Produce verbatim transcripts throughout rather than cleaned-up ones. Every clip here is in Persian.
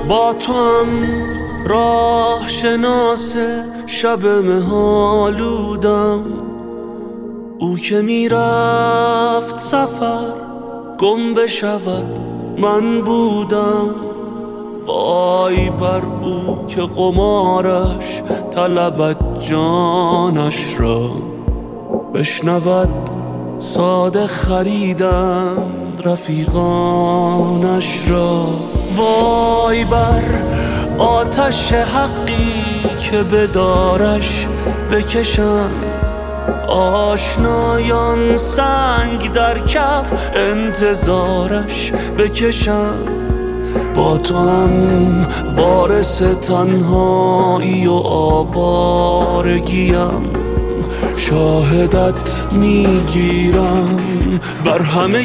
با تو هم راه شناس شب مهالودم، او که میرفت سفر گم بشود من بودم. وای بر او که قمارش طلبد جانش را، بشنود ساده خریدن رفیقانش را. وای بر آتش حقی که به دارش بکشند آشنایان، سنگ در کف انتظارش بکشند. با تو هم وارث تنهایی و آوارگیم، شاهدت میگیرم بر همه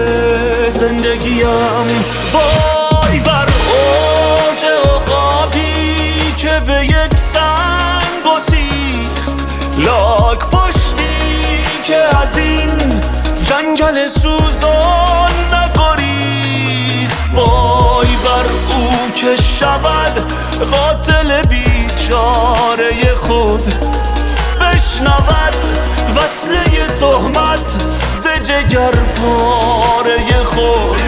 زندگیم. وای بر اوج عقابی که به یک سنگ گسیخت، لاک پشتی که از این جنگل سوزان نگریخت. وای بر او که شود قاتل بیچاره خود، بشنود وصله تهمت ز جگر پاره خود.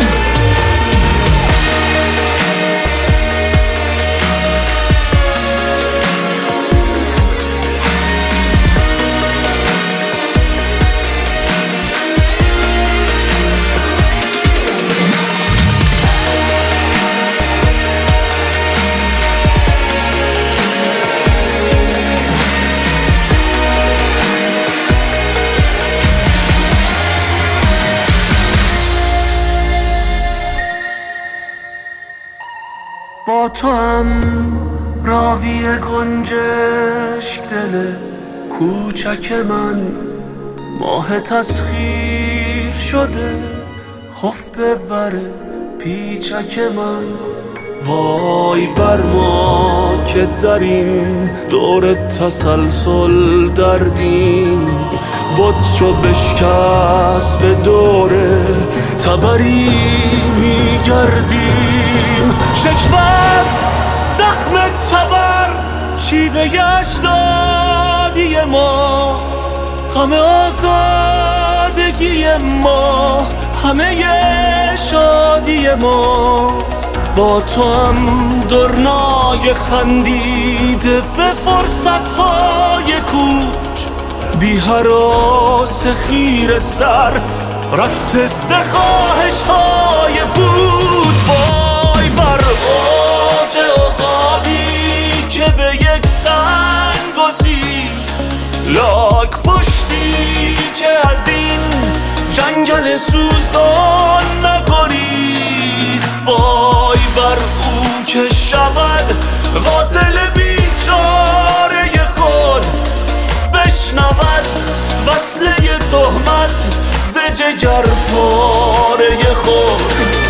با تو هم راوی گنجشک دل کوچک من، ماه تسخیر شده خفته بر پیچک من. وای بر ما که در این دور تسلسل دردیم، بت چو بشکست به دور تبری میگردیم. شکوست زخم تبر شیوه اجدادی ماست، غم آزادگی ما همه شادی ماست. با تو هم درنای خندیده به فرصتهای کوچ، بی هراس خیر سر رست ز خواهش‌های بود. وای بر اوج عقابی که به یک سنگ گسیخت، لاک پشتی که از این جنگل سوزان نگریخت. وای بر او که شود قاتل بیچاره خود، بشنود وصله تهمت ز جگر پاره خود.